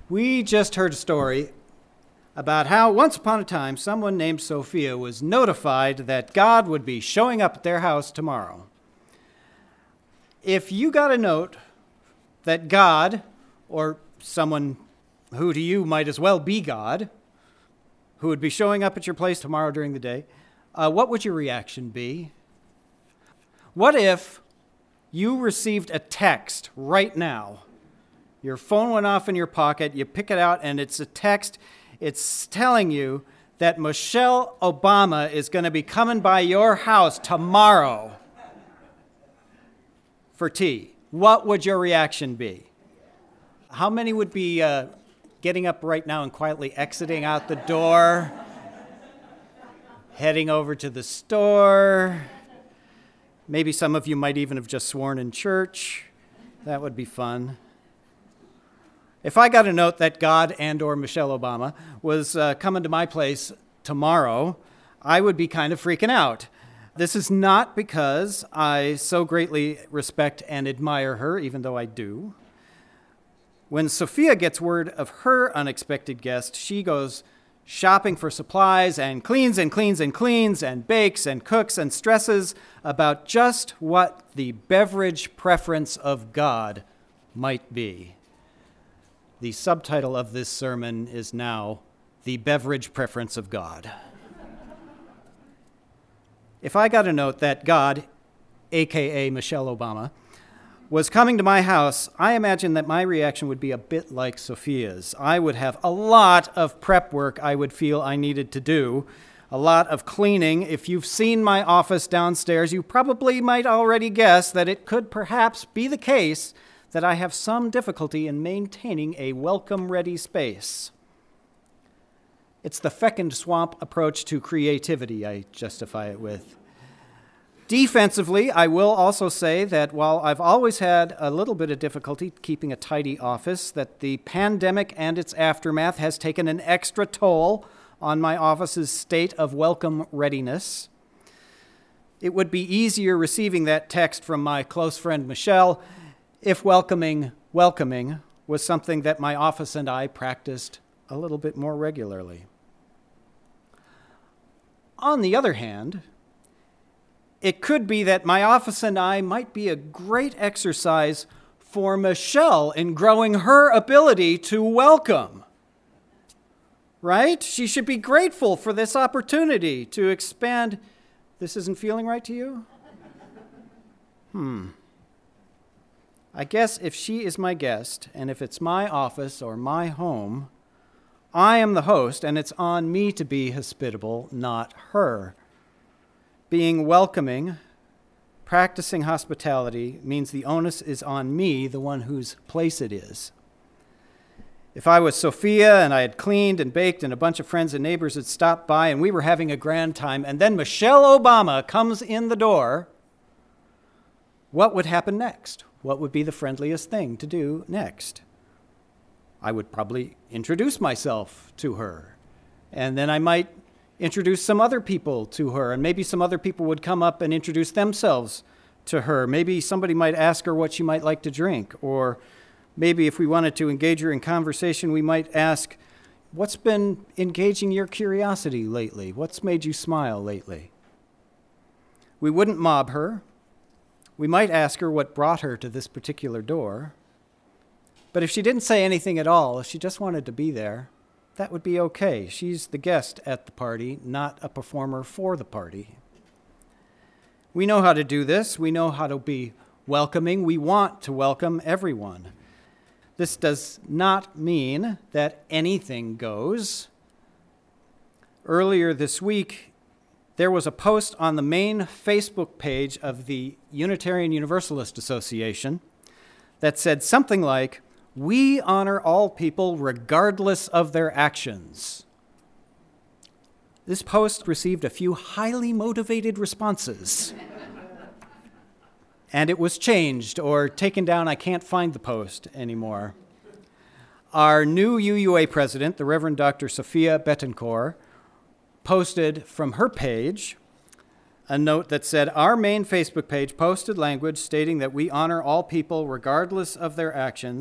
We just heard a story about how once upon a time someone named Sophia was notified that God would be showing up at their house tomorrow. If you got a note that God, or someone who to you might as well be God, who would be showing up at your place tomorrow during the day, what would your reaction be? What if you received a text right now? Your phone went off in your pocket, you pick it out, and it's a text. It's telling you that Michelle Obama is going to be coming by your house tomorrow for tea. What would your reaction be? How many would be getting up right now and quietly exiting out the door, heading over to the store? Maybe some of you might even have just sworn in church. That would be fun. If I got a note that God and or Michelle Obama was coming to my place tomorrow, I would be kind of freaking out. This is not because I so greatly respect and admire her, even though I do. When Sophia gets word of her unexpected guest, she goes shopping for supplies and cleans and cleans and cleans and bakes and cooks and stresses about just what the beverage preference of God might be. The subtitle of this sermon is now, The Beverage Preference of God. If I got a note that God, a.k.a. Michelle Obama, was coming to my house, I imagine that my reaction would be a bit like Sophia's. I would have a lot of prep work I would feel I needed to do, a lot of cleaning. If you've seen my office downstairs, you probably might already guess that it could perhaps be the case that I have some difficulty in maintaining a welcome-ready space. It's the fecund swamp approach to creativity, I justify it with. Defensively, I will also say that while I've always had a little bit of difficulty keeping a tidy office, that the pandemic and its aftermath has taken an extra toll on my office's state of welcome readiness. It would be easier receiving that text from my close friend Michelle if welcoming was something that my office and I practiced a little bit more regularly. On the other hand, it could be that my office and I might be a great exercise for Michelle in growing her ability to welcome. Right? She should be grateful for this opportunity to expand. This isn't feeling right to you? I guess if she is my guest, and if it's my office or my home, I am the host, and it's on me to be hospitable, not her. Being welcoming, practicing hospitality, means the onus is on me, the one whose place it is. If I was Sophia and I had cleaned and baked and a bunch of friends and neighbors had stopped by and we were having a grand time, and then Michelle Obama comes in the door, what would happen next? What would be the friendliest thing to do next? I would probably introduce myself to her, and then I might introduce some other people to her, and maybe some other people would come up and introduce themselves to her. Maybe somebody might ask her what she might like to drink, or maybe if we wanted to engage her in conversation, we might ask, what's been engaging your curiosity lately? What's made you smile lately? We wouldn't mob her. We might ask her what brought her to this particular door. But if she didn't say anything at all, if she just wanted to be there, that would be okay. She's the guest at the party, not a performer for the party. We know how to do this. We know how to be welcoming. We want to welcome everyone. This does not mean that anything goes. Earlier this week, there was a post on the main Facebook page of the Unitarian Universalist Association that said something like, "We honor all people regardless of their actions." This post received a few highly motivated responses. And it was changed or taken down. I can't find the post anymore. Our new UUA president, the Reverend Dr. Sophia Betancourt, posted from her page a note that said, "Our main Facebook page posted language stating that we honor all people regardless of their actions.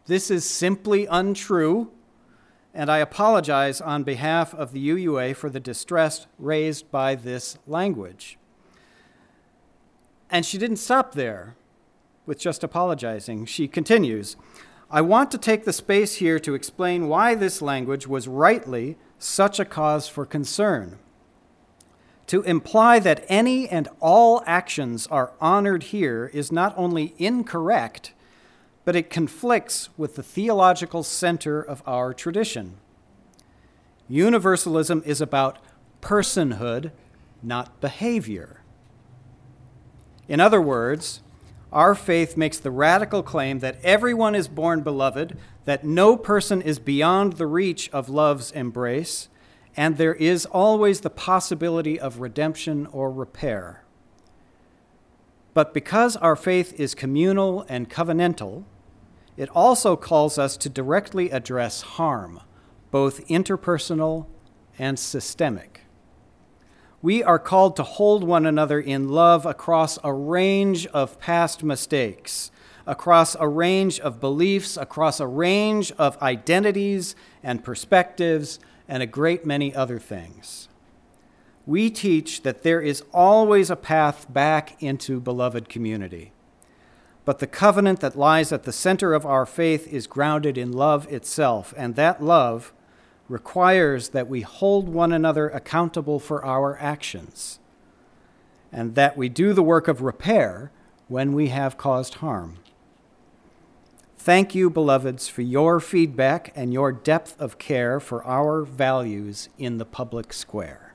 This is simply untrue, and I apologize on behalf of the UUA for the distress raised by this language. And she didn't stop there with just apologizing. She continues, I want to take the space here to explain why this language was rightly such a cause for concern. To imply that any and all actions are honored here is not only incorrect, but it conflicts with the theological center of our tradition. Universalism is about personhood, not behavior. In other words, our faith makes the radical claim that everyone is born beloved, that no person is beyond the reach of love's embrace, and there is always the possibility of redemption or repair. But because our faith is communal and covenantal, it also calls us to directly address harm, both interpersonal and systemic. We are called to hold one another in love across a range of past mistakes, across a range of beliefs, across a range of identities and perspectives, and a great many other things. We teach that there is always a path back into beloved community. But the covenant that lies at the center of our faith is grounded in love itself, and that love requires that we hold one another accountable for our actions, and that we do the work of repair when we have caused harm. Thank you, beloveds, for your feedback and your depth of care for our values in the public square.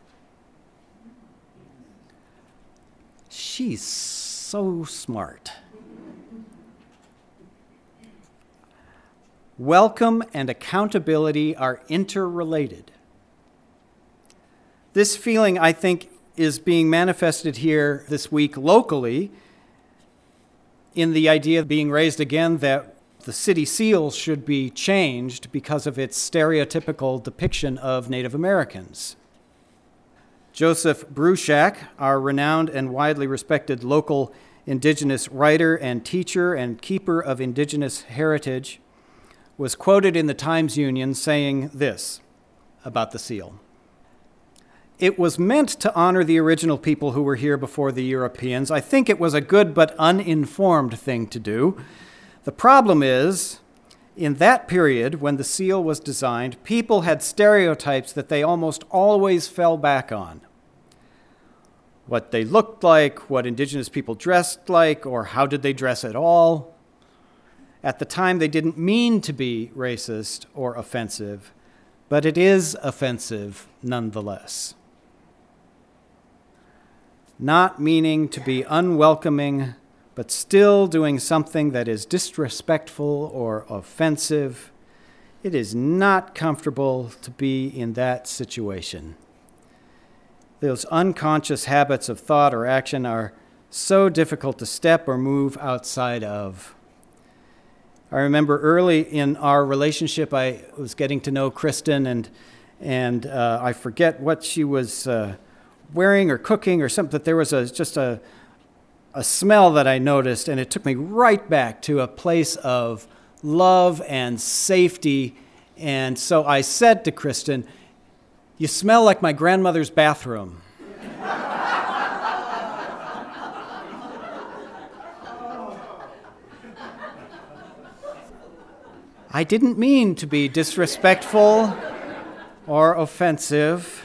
She's so smart. Welcome and accountability are interrelated. This feeling, I think, is being manifested here this week locally in the idea being raised again that the city seal should be changed because of its stereotypical depiction of Native Americans. Joseph Bruchac, our renowned and widely respected local Indigenous writer and teacher and keeper of Indigenous heritage, was quoted in the Times-Union saying this about the seal. It was meant to honor the original people who were here before the Europeans. I think it was a good but uninformed thing to do. The problem is, in that period when the seal was designed, people had stereotypes that they almost always fell back on. What they looked like, what Indigenous people dressed like, or how did they dress at all. At the time, they didn't mean to be racist or offensive, but it is offensive nonetheless. Not meaning to be unwelcoming, but still doing something that is disrespectful or offensive, it is not comfortable to be in that situation. Those unconscious habits of thought or action are so difficult to step or move outside of. I remember early in our relationship, I was getting to know Kristen, and I forget what she was wearing or cooking or something, but there was just a smell that I noticed, and it took me right back to a place of love and safety. And so I said to Kristen, "You smell like my grandmother's bathroom." I didn't mean to be disrespectful or offensive.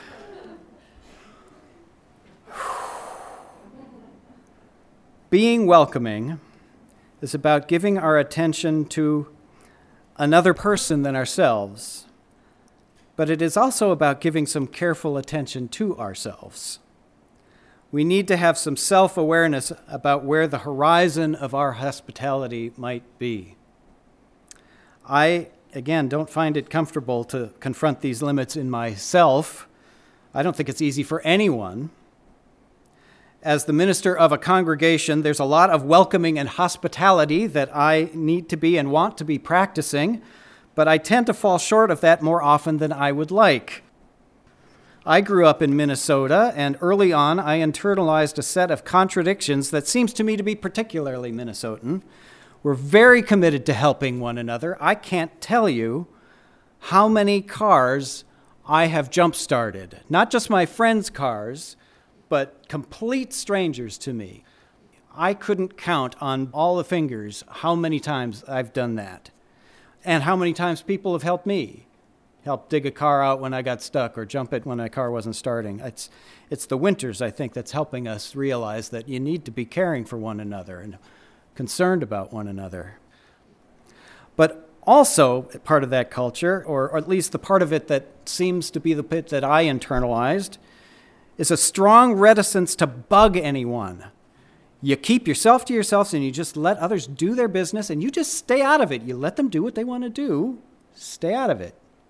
Being welcoming is about giving our attention to another person than ourselves, but it is also about giving some careful attention to ourselves. We need to have some self-awareness about where the horizon of our hospitality might be. I, again, don't find it comfortable to confront these limits in myself. I don't think it's easy for anyone. As the minister of a congregation, there's a lot of welcoming and hospitality that I need to be and want to be practicing, but I tend to fall short of that more often than I would like. I grew up in Minnesota, and early on I internalized a set of contradictions that seems to me to be particularly Minnesotan. We're very committed to helping one another. I can't tell you how many cars I have jump-started. Not just my friends' cars, but complete strangers to me. I couldn't count on all the fingers how many times I've done that. And how many times people have helped me. Helped dig a car out when I got stuck or jump it when my car wasn't starting. It's the winters, I think, that's helping us realize that you need to be caring for one another and concerned about one another. But also, part of that culture, or at least the part of it that seems to be the bit that I internalized, is a strong reticence to bug anyone. You keep yourself to yourselves and you just let others do their business and you just stay out of it. You let them do what they want to do. Stay out of it.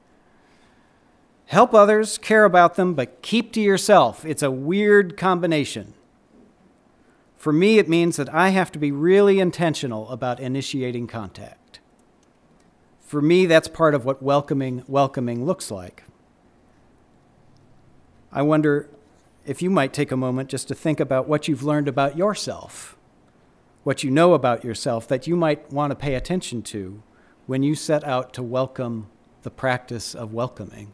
Help others, care about them, but keep to yourself. It's a weird combination. For me, it means that I have to be really intentional about initiating contact. For me, that's part of what welcoming looks like. I wonder if you might take a moment just to think about what you've learned about yourself, what you know about yourself that you might want to pay attention to when you set out to welcome the practice of welcoming.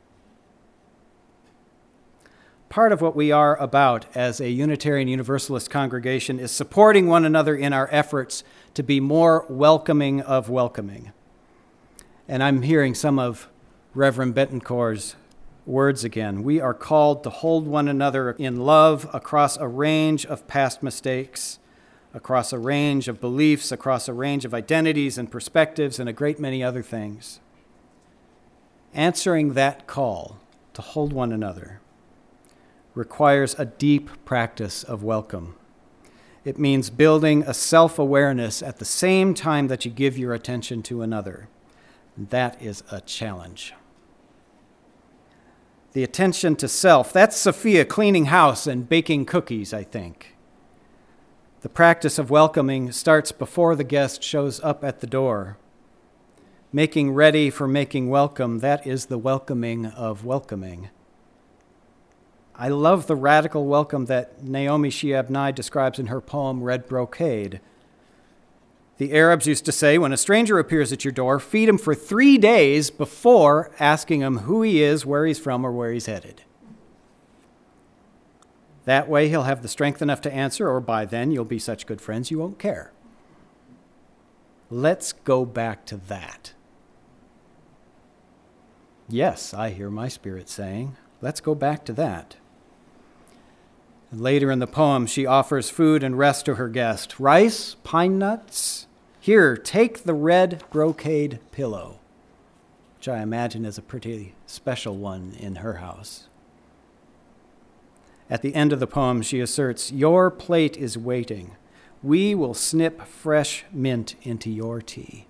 Part of what we are about as a Unitarian Universalist congregation is supporting one another in our efforts to be more welcoming of welcoming. And I'm hearing some of Reverend Betancourt's words again. We are called to hold one another in love across a range of past mistakes, across a range of beliefs, across a range of identities and perspectives, and a great many other things. Answering that call to hold one another requires a deep practice of welcome. It means building a self-awareness at the same time that you give your attention to another. That is a challenge. The attention to self, that's Sophia cleaning house and baking cookies, I think. The practice of welcoming starts before the guest shows up at the door. Making ready for making welcome, that is the welcoming of welcoming. I love the radical welcome that Naomi Shihab Nye describes in her poem, Red Brocade. The Arabs used to say, when a stranger appears at your door, feed him for 3 days before asking him who he is, where he's from, or where he's headed. That way he'll have the strength enough to answer, or by then you'll be such good friends you won't care. Let's go back to that. Yes, I hear my spirit saying, let's go back to that. Later in the poem, she offers food and rest to her guest. Rice, pine nuts. Here, take the red brocade pillow, which I imagine is a pretty special one in her house. At the end of the poem, she asserts, your plate is waiting. We will snip fresh mint into your tea.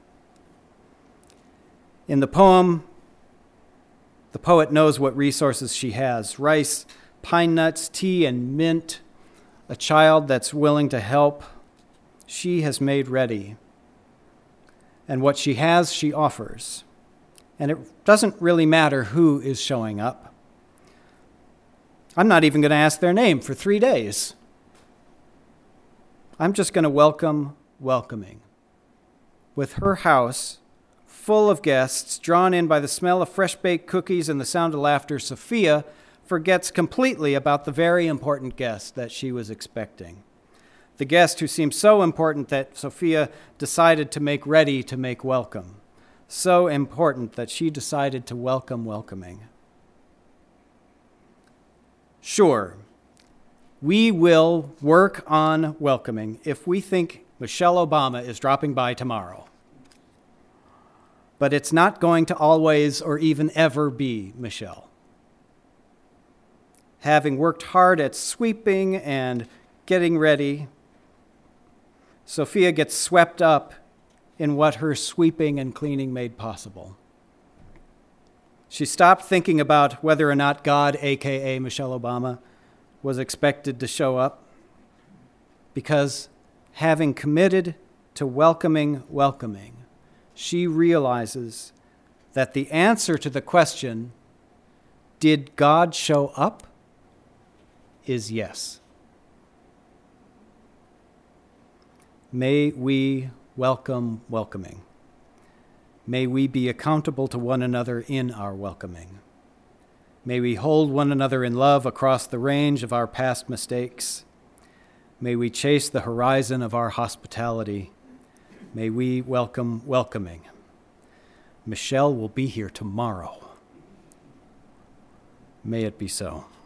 In the poem, the poet knows what resources she has. Rice, pine nuts, tea, and mint, a child that's willing to help, she has made ready. And what she has, she offers. And it doesn't really matter who is showing up. I'm not even going to ask their name for 3 days. I'm just going to welcoming. With her house full of guests, drawn in by the smell of fresh-baked cookies and the sound of laughter, Sophia forgets completely about the very important guest that she was expecting. The guest who seemed so important that Sophia decided to make ready to make welcome. So important that she decided to welcoming. Sure, we will work on welcoming if we think Michelle Obama is dropping by tomorrow. But it's not going to always or even ever be Michelle. Having worked hard at sweeping and getting ready, Sophia gets swept up in what her sweeping and cleaning made possible. She stopped thinking about whether or not God, aka Michelle Obama, was expected to show up, because having committed to welcoming, she realizes that the answer to the question, did God show up, is yes. May we welcome, welcoming. May we be accountable to one another in our welcoming. May we hold one another in love across the range of our past mistakes. May we chase the horizon of our hospitality. May we welcome, welcoming. Michelle will be here tomorrow. May it be so.